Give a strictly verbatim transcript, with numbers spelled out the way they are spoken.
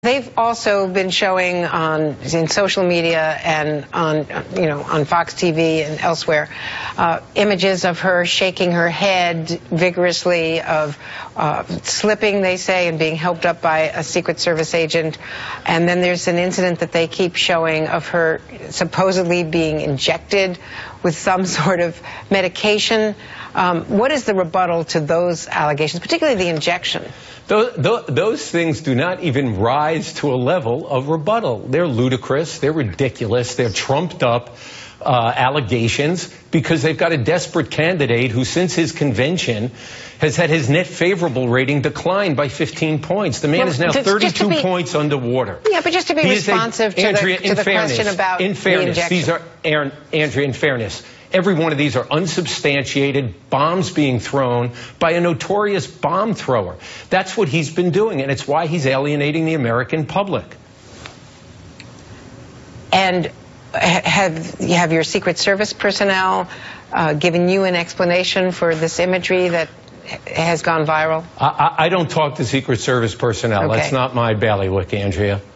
They've also been showing on in social media and on you know on Fox T V and elsewhere uh, images of her shaking her head vigorously, of uh, slipping, they say, and being helped up by a Secret Service agent. And then there's an incident that they keep showing of her supposedly being injected with some sort of medication. Um, what is the rebuttal to those allegations, particularly the injection? Those, those things do not even rise to a level of rebuttal. They're ludicrous, they're ridiculous, they're trumped up uh, allegations because they've got a desperate candidate who, since his convention, has had his net favorable rating decline by fifteen points. The man well, is now thirty-two be, points underwater. Yeah, but just to be he responsive a, to Andrea, the, to the fairness, question about in fairness, the injection. These are, Aaron, Andrea, in fairness, every one of these are unsubstantiated bombs being thrown by a notorious bomb thrower. That's what he's been doing, and it's why he's alienating the American public. And have, have your Secret Service personnel uh, given you an explanation for this imagery that has gone viral? I, I don't talk to Secret Service personnel. Okay. That's not my bailiwick, Andrea.